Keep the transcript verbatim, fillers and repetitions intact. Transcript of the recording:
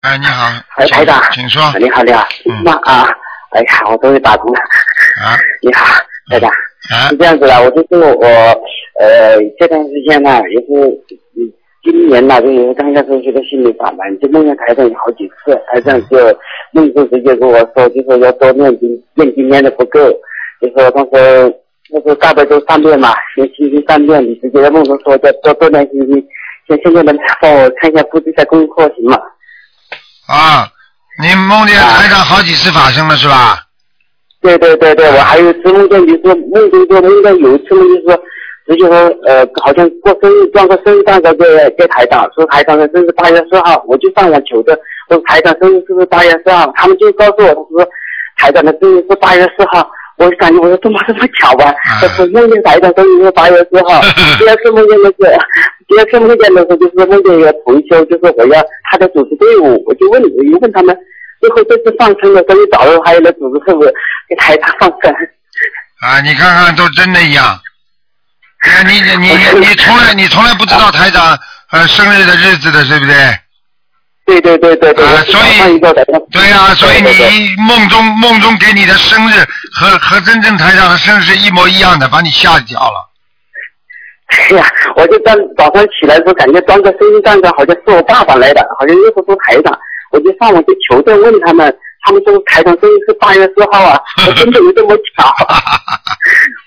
哎，你好。 哎，台长， 请说。 你好，你好。妈、嗯、啊，哎呀，我终于打通了。 啊。 你好，台长。 啊。 是这样子的，我就是我呃这段时间呢，也是嗯今年呢，就是刚开始学的心理法门，就梦见台长有好几次，台长就梦中直接跟我说，就说要多念经，念经念的不够，就说当时那时候大悲咒三遍嘛，先心经三遍，你直接在梦中说叫多多念心经。现现在能帮我看一下布置一下功课行吗？ 啊，你梦见台长好几次发生了是吧？ 对对对对，我还有一次梦见就是梦中说梦见有一次梦就是说，直接说呃好像过生日装个生日蛋糕给给台长，说台长的生日八月四号，我就上网求的，说台长生日是不是八月四号？他们就告诉我，他说台长的生日是八月四号。我就感觉我说这么这么巧吧，我是梦见台长生日是八月四号，第二次梦见的是，第二次梦见的是就是梦见一个同修，就是我要他的组织队伍，我就问我就问他们，最后这次放生的生日早上还有来组织是不是给台长放生？ 啊，你看看都真的一样，你你你你从来你从来不知道台长呃生日的日子的，对不对？ 对对对对对， 啊，所以对啊，所以你梦中梦中给你的生日和和真正台上的生日是一模一样的，把你吓掉了。 哎呀，我就当早上起来的时候，感觉装个生日蛋糕，好像是我爸爸来的，好像又是说台长，我就上网去求证问他们，他们说台长生日是八月四号啊，我真的有这么巧？